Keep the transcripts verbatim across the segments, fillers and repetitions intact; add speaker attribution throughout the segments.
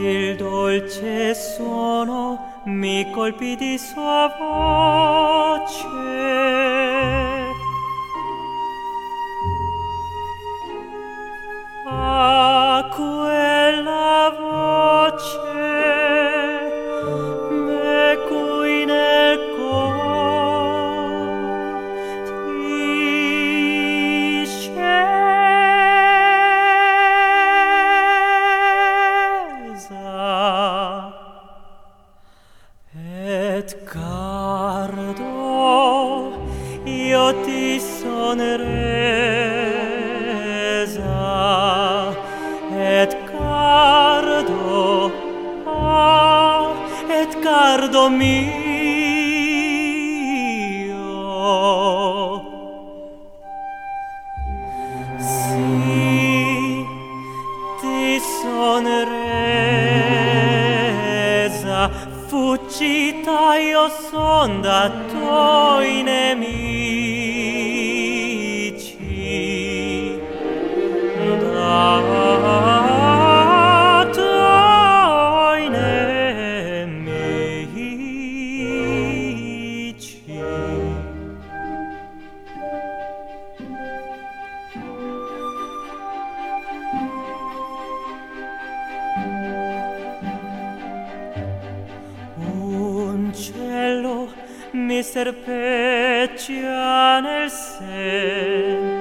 Speaker 1: Il dolce suono mi colpì di sua voce. A quella voce me cui nel cor ti scesa et cardo io ti son resa et cardo ah, et cardo mio si ti son resa fuggita io son da tuoi nemici da tuoi nemici. Un cielo mi serpeggia nel sen,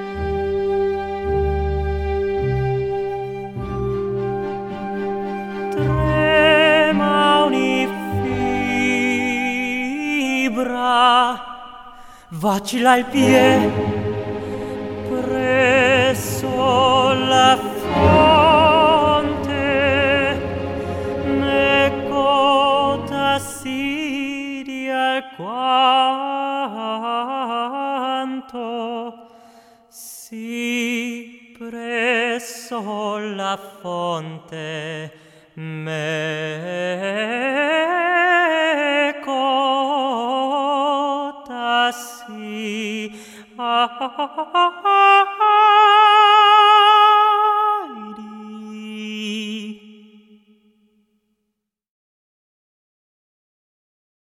Speaker 1: trema ogni fibra, vacilla il piede presso la fonte, ne cota sidia quanto si presso la fonte me cota si ah, ah, ah, ah,